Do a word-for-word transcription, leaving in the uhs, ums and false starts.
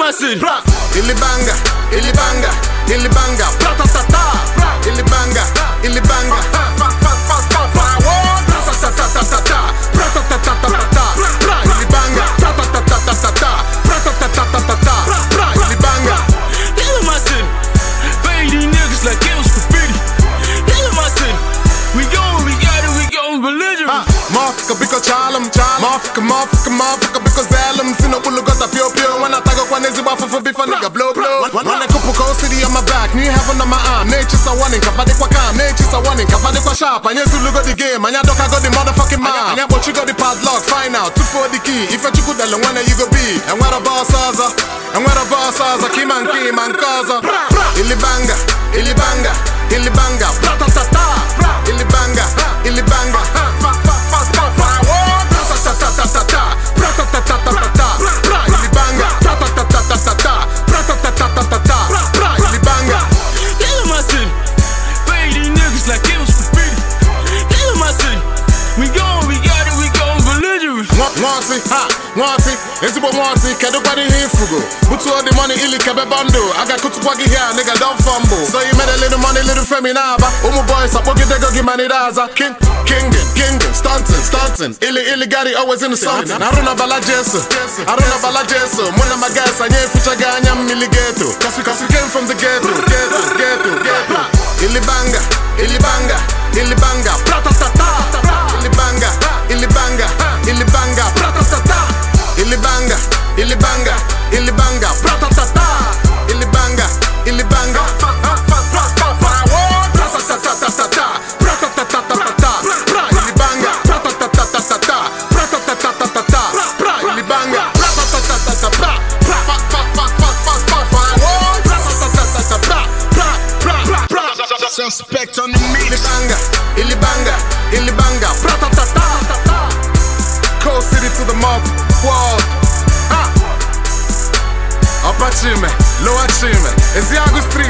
my city. Ilibanga, Ilibanga, Ilibanga, pra-ta-ta-ta. Ilibanga, Ilibanga, pra-ta-ta-ta-ta-ta, pra-ta-ta-ta-ta-ta, Ilibanga, pra-ta-ta-ta-ta-ta, pra-ta-ta-ta-ta-ta, Ilibanga. This is my city. Fade these niggas like it was graffiti. This is my city. We going, we got it, we going belligerent. Motherfucker, because Charlem, motherfucker, motherfucker, motherfucker, because Alum, Sino Bulu got a pure pure. When I talk up one is about for beef, a nigga blow blow. When I couple cold city on my back, new heaven on my arm. Nature's a warning, Kavadi Kwakam, nature's a warning, Kavadi Kwashap. And yes, you look at the game, and ya doka got the motherfucking man. And ya but you got the padlock, find out, two for the key. If you could tell when you go be, and where the boss is, and where the boss is, Kim and Kim and Kaza. Ilibanga, Ilibanga, Ilibanga, pra-ta-ta-ta, Ilibanga, Ilibanga, pra-ta-ta-ta-ta-ta, pra-ta-ta-ta-ta-ta, Ilibanga, pra-ta-ta-ta-ta-ta, pra-ta-ta-ta-ta-ta, Ilibanga. This is my city. Fade these niggas like it was graffiti. This is my city. We going, we got it, we going belligerent. Mwansi, ha, Mwansi, Ezibo Mwansi, Kadubadi Hifugo. Butu all the money, Ili Kebe Bando. I got Kutukwagi here, nigga, don't fumble. So you made a little money, little femi naba. Umu boys, Sapogi Dego Gimani Daza. King, Kingin, Kingin, Stuntin, Stuntin. Ili, Ili Gadi always in the sun. Naruna Bala Jesu, Aruna Bala Jesu. Muna Magasa, Nye Fuchaga, Nyam Miligeto. Cause we, cause we came from the ghetto, ghetto, ghetto, ghetto. Ilibanga, Ilibanga, Ilibanga, pra-ta-ta-ta. Ilibanga, Ilibanga, Ilibanga, pra-ta-ta-ta. Ilibanga, Ilibanga, Ilibanga, pra-ta-ta-ta. Ilibanga, Ilibanga, pra-ta-ta-ta-ta-ta, pra-ta-ta-ta-ta-ta, Ilibanga, pra-ta-ta-ta-ta-ta, pra-ta-ta-ta-ta-ta, Ilibanga, pra-ta-ta-ta-ta-ta, Suspect on the meat. Ilibanga, Ilibanga, Ilibanga, pra-ta-ta-ta-ta-ta. Cold City to the mob, world. Ah. Upper Chime, Lower Chime, Eziago Street.